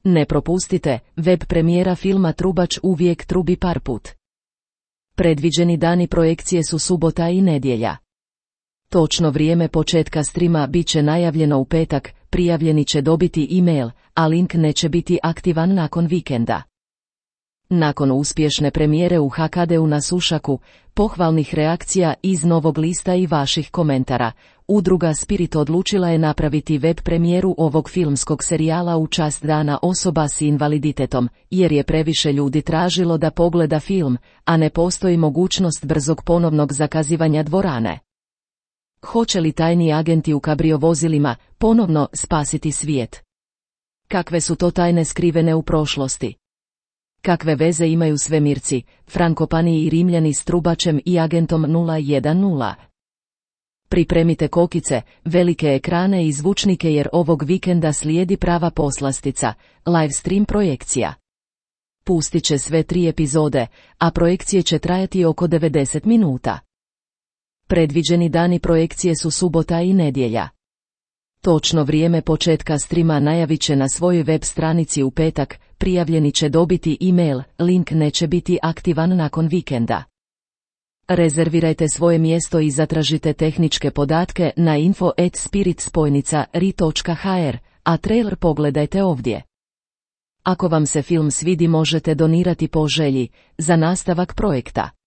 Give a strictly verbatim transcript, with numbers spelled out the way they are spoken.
Ne propustite, web premijera filma Trubač uvijek trubi parput. Predviđeni dani projekcije su subota i nedjelja. Točno vrijeme početka streama bit će najavljeno u petak, prijavljeni će dobiti e-mail, a link neće biti aktivan nakon vikenda. Nakon uspješne premijere u ha ka de-u na Sušaku, pohvalnih reakcija iz Novog lista i vaših komentara, udruga Spirit odlučila je napraviti web premijeru ovog filmskog serijala u čast Dana osoba s invaliditetom, jer je previše ljudi tražilo da pogleda film, a ne postoji mogućnost brzog ponovnog zakazivanja dvorane. Hoće li tajni agenti u kabriovozilima ponovno spasiti svijet? Kakve su to tajne skrivene u prošlosti? Kakve veze imaju svemirci, Frankopani i Rimljani s Trubačem i agentom nula jedan nula? Pripremite kokice, velike ekrane i zvučnike jer ovog vikenda slijedi prava poslastica, live stream projekcija. Pustit će sve tri epizode, a projekcije će trajati oko devedeset minuta. Predviđeni dani projekcije su subota i nedjelja. Točno vrijeme početka streama najavit će na svojoj web stranici u petak, prijavljeni će dobiti e-mail, link neće biti aktivan nakon vikenda. Rezervirajte svoje mjesto i zatražite tehničke podatke na info at spirit spojnica ri točka ha er, a trailer pogledajte ovdje. Ako vam se film svidi možete donirati po želji, za nastavak projekta.